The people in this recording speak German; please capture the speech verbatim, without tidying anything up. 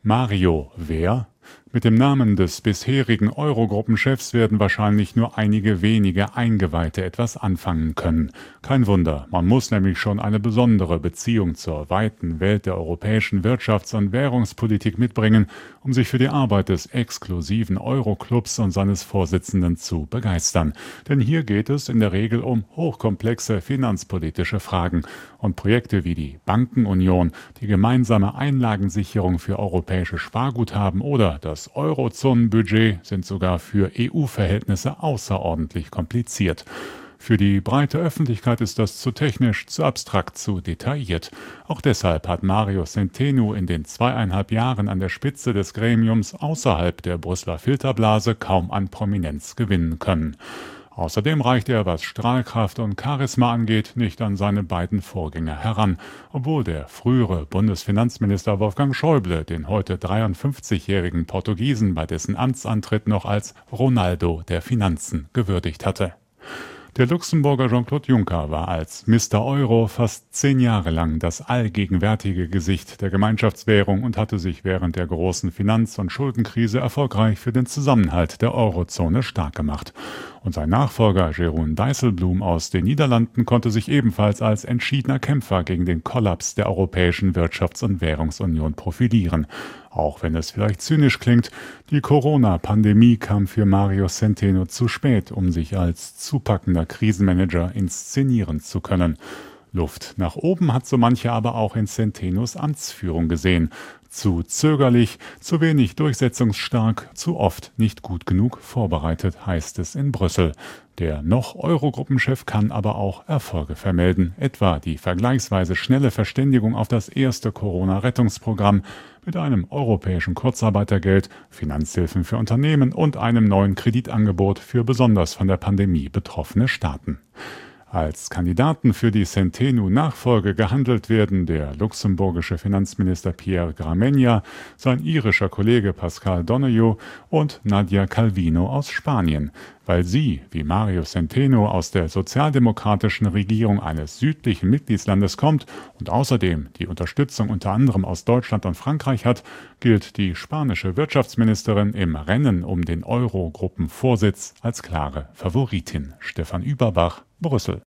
Mario, wer? Mit dem Namen des bisherigen Eurogruppenchefs werden wahrscheinlich nur einige wenige Eingeweihte etwas anfangen können. Kein Wunder, man muss nämlich schon eine besondere Beziehung zur weiten Welt der europäischen Wirtschafts- und Währungspolitik mitbringen, um sich für die Arbeit des exklusiven Euroclubs und seines Vorsitzenden zu begeistern. Denn hier geht es in der Regel um hochkomplexe finanzpolitische Fragen und Projekte wie die Bankenunion, die gemeinsame Einlagensicherung für europäische Sparguthaben oder das Eurozonenbudget sind sogar für E U-Verhältnisse außerordentlich kompliziert. Für die breite Öffentlichkeit ist das zu technisch, zu abstrakt, zu detailliert. Auch deshalb hat Mario Centeno in den zweieinhalb Jahren an der Spitze des Gremiums außerhalb der Brüsseler Filterblase kaum an Prominenz gewinnen können. Außerdem reicht er, was Strahlkraft und Charisma angeht, nicht an seine beiden Vorgänger heran, obwohl der frühere Bundesfinanzminister Wolfgang Schäuble den heute dreiundfünfzigjährigen Portugiesen bei dessen Amtsantritt noch als Ronaldo der Finanzen gewürdigt hatte. Der Luxemburger Jean-Claude Juncker war als Mister Euro fast zehn Jahre lang das allgegenwärtige Gesicht der Gemeinschaftswährung und hatte sich während der großen Finanz- und Schuldenkrise erfolgreich für den Zusammenhalt der Eurozone stark gemacht. Und sein Nachfolger Jeroen Dijsselbloem aus den Niederlanden konnte sich ebenfalls als entschiedener Kämpfer gegen den Kollaps der Europäischen Wirtschafts- und Währungsunion profilieren. Auch wenn es vielleicht zynisch klingt, die Corona-Pandemie kam für Mario Centeno zu spät, um sich als zupackender Krisenmanager inszenieren zu können. Luft nach oben hat so mancher aber auch in Centenos Amtsführung gesehen. Zu zögerlich, zu wenig durchsetzungsstark, zu oft nicht gut genug vorbereitet, heißt es in Brüssel. Der noch Eurogruppenchef kann aber auch Erfolge vermelden, etwa die vergleichsweise schnelle Verständigung auf das erste Corona-Rettungsprogramm mit einem europäischen Kurzarbeitergeld, Finanzhilfen für Unternehmen und einem neuen Kreditangebot für besonders von der Pandemie betroffene Staaten. Als Kandidaten für die Centeno-Nachfolge gehandelt werden der luxemburgische Finanzminister Pierre Gramegna, sein irischer Kollege Pascal Donoghue und Nadia Calvino aus Spanien, weil sie, wie Mario Centeno, aus der sozialdemokratischen Regierung eines südlichen Mitgliedslandes kommt und außerdem die Unterstützung unter anderem aus Deutschland und Frankreich hat, gilt die spanische Wirtschaftsministerin im Rennen um den Eurogruppenvorsitz als klare Favoritin. Stefan Überbach, Brüssel.